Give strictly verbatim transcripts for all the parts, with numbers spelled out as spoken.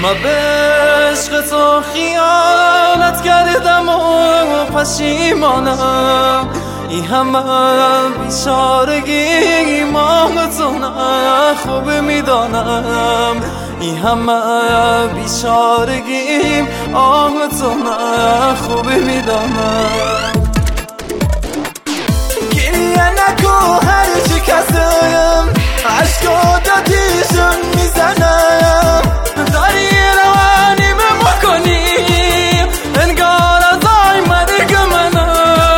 ما به عشق تو خیانت کردم و پشیمانم، این همه بیچارگی ماه تو نه خوب میدانم، این همه بیچارگی آه تو نه خوب میدانم. گریه نکن هر چی کسیم عشقا دادیشون میزنم، داری روانی به ما کنیم انگار از آی مرگ منم،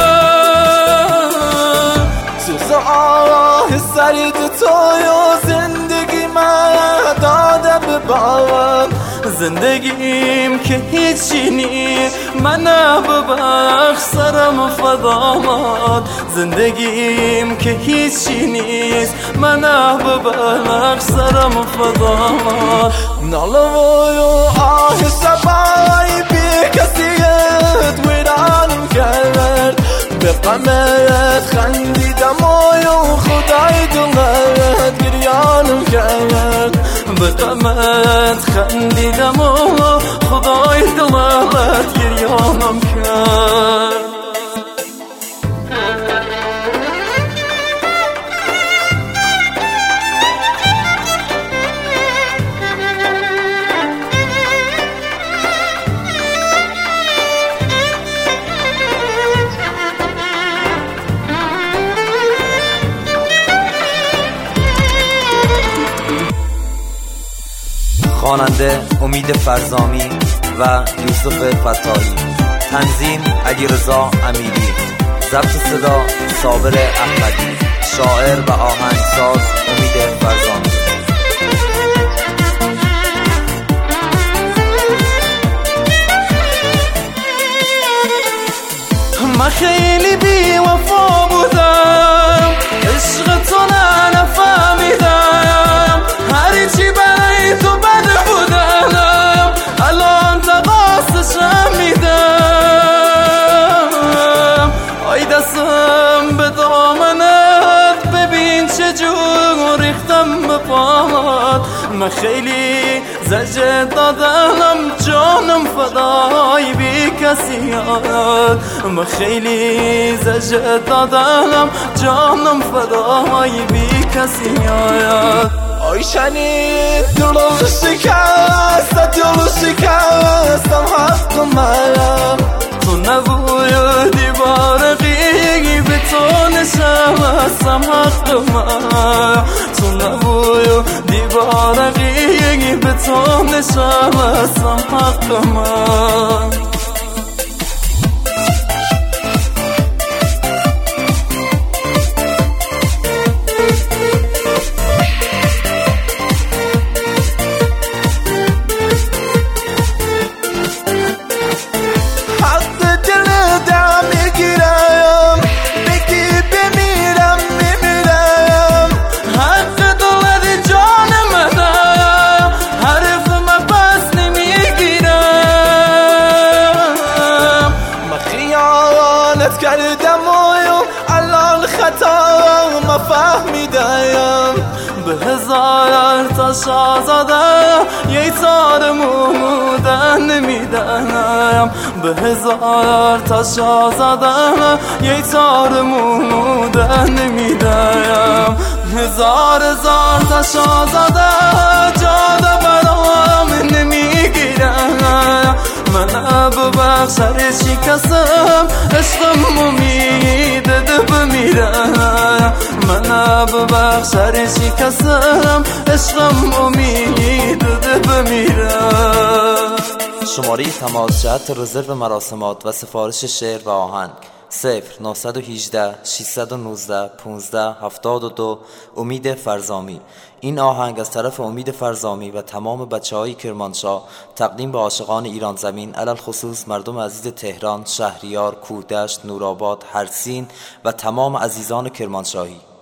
سوز آه سرید توی زندگی من داده به بابم، زندگیم که هیچی نی من ببخش سرم فدامات، زندگیم که هیچی نیست من ببخش سرم فدامات. نالوی و آه شبای بی کسیت ویرانم کرد، به غمت خندیدم و خدای دلت گریانم کرد، به غمت خندیدم و خدای دلت گریانم کرد. خواننده امید فرزامی و یوسف فتاحی، تنظیم علیرضا امیری، ضبط صدا صابر احمدی، شاعر و آهنگساز امید فرزامی. من خیلی بی وفا بودم، عشق تو نه نفهمیدم، هر چی برای تو بد بودم الان تقاصشم میدم، آی دستم به دامنت ببین چجور ریختم به پات، من خیلی زجر دادم جانم فدای بی کسیات، من خیلی زجر دادم جانم فدای بی کسیات. آی شنید دلو شکست دلو شکستم حق من، تو نبودی بارقی به تو نشستم حق من، تو نبودی بارقی به تو نشستم حق من. کردم و الان خطا ما فهمیدم، به هزار تا شاهزاده یه تار مومودن نمیدنم، به هزار تا شاهزاده یه تار مومودن نمیدنم، هزار هزار تا شاهزاده جاده برام نمیگیرم، من ببخش هر شکستم عشقم امیده ده بمیرم، من ببخش هر شکستم عشقم امیده ده بمیرم. شماره تماس جهت رزرو مراسمات و سفارش شعر و آهنگ صفر نهصد و هجده ششصد و نوزده پانزده هفتاد و دو. امید فرزامی. این آهنگ از طرف امید فرزامی و تمام بچه های کرمانشاه تقدیم به عاشقان ایران زمین، علل خصوص مردم عزیز تهران، شهریار، کوهدشت، نورآباد، هرسین و تمام عزیزان کرمانشاهی.